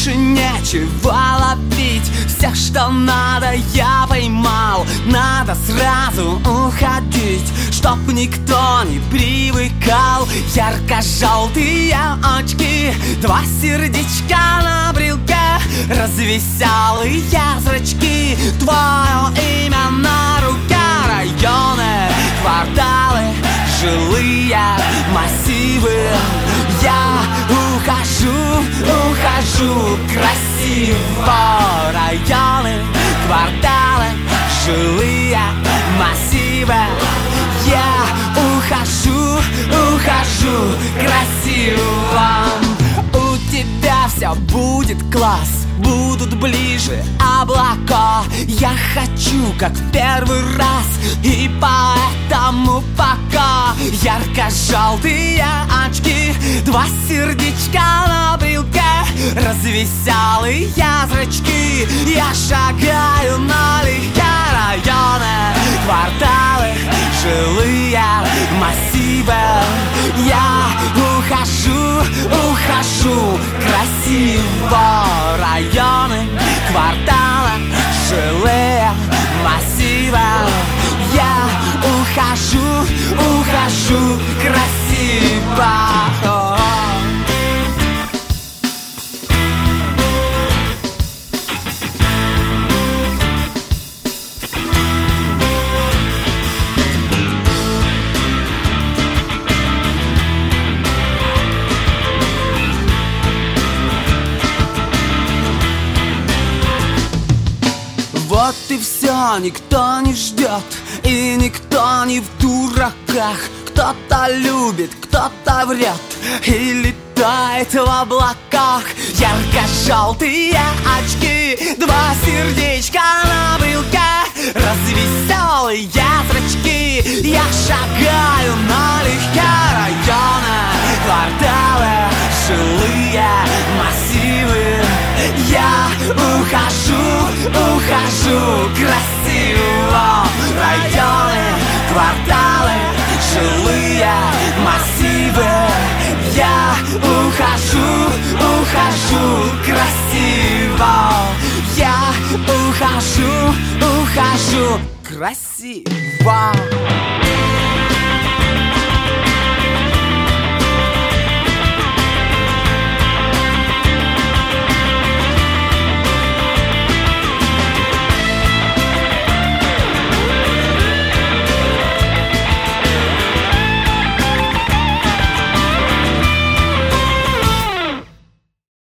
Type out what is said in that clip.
больше нечего ловить. Все, что надо, я поймал. Надо сразу уходить, чтоб никто не привыкал. Ярко-желтые очки, два сердечка на брелке, развеселые зрачки, твое имя на руке. Районы, кварталы, жилые массивы. Я ухожу красиво. Районы, кварталы, жилые массивы. Я ухожу красиво. У тебя все будет класс, будут ближе облака. Я хочу, как в первый раз, и поэтому пока. Ярко-желтые очки, два сердечка на брелке, развеселые зрачки. Я шагаю налегке. Районы, кварталы, жилые массивы. Я ухожу красиво. Районы, кварталы, жилые массивы. Я ухожу красиво. Вот и все, никто не ждет, и никто не в дураках. Кто-то любит, кто-то врет и летает в облаках. Ярко-желтые очки, два сердечка на брелке, развеселые зрачки. Я шагаю налегке. Районы, кварталы, жилые массивы. Я ухожу красиво. Районы, кварталы, жилые массивы. Я ухожу красиво. Я ухожу красиво.